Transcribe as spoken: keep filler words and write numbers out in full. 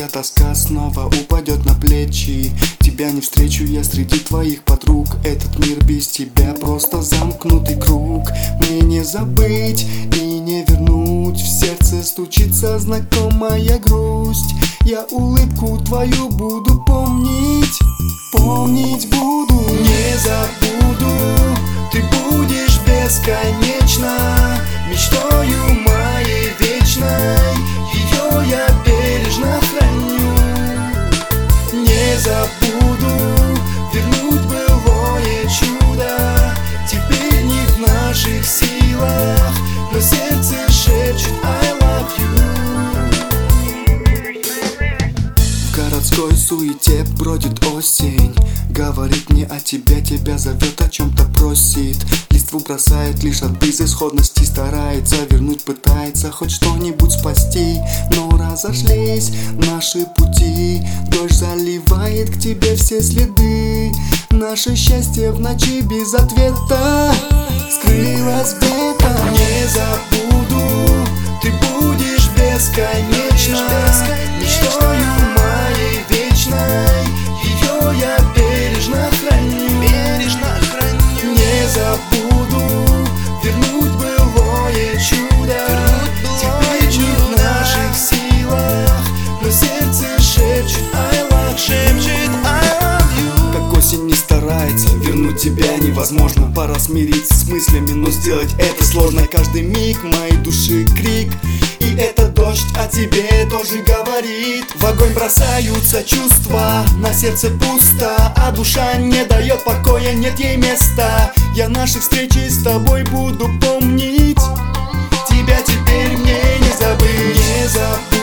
Вся тоска снова упадет на плечи. Тебя не встречу я среди твоих подруг. Этот мир без тебя просто замкнутый круг. Мне не забыть и не вернуть. В сердце стучится знакомая грусть. Я улыбку твою буду помнить. Помнить буду, не забуду. Ты будешь бесконечно мечтою моей вечной. Ее я бережно храню. Не забуду вернуть былое чудо. Теперь не в наших силах, но сердце шепчет I love you. В городской суете бродит осень. Говорит мне о тебе, тебя зовет, о чем-то просит. Листву бросает лишь от безысходности. Старается вернуть, пытается хоть что-нибудь спасти. Но разошлись наши пути. Дождь заливает к тебе все следы. Наше счастье в ночи без ответа скрылось где-то. Не забуду, ты будешь бесконечно мечтою моей вечной. Ее я бережно храню. Не забуду вернуть былое чудо. Теперь не в наших силах, но сердце шепчет I love you. Как осень не старается, вернуть тебя невозможно. Пора смириться с мыслями, но сделать это сложно. Каждый миг моей души крик, и этот дождь о тебе тоже говорит. В огонь бросаются чувства, на сердце пусто, а душа не дает покоя, нет ей места. Я наши встречи с тобой буду помнить. Тебя теперь мне не забыть. Не забыть.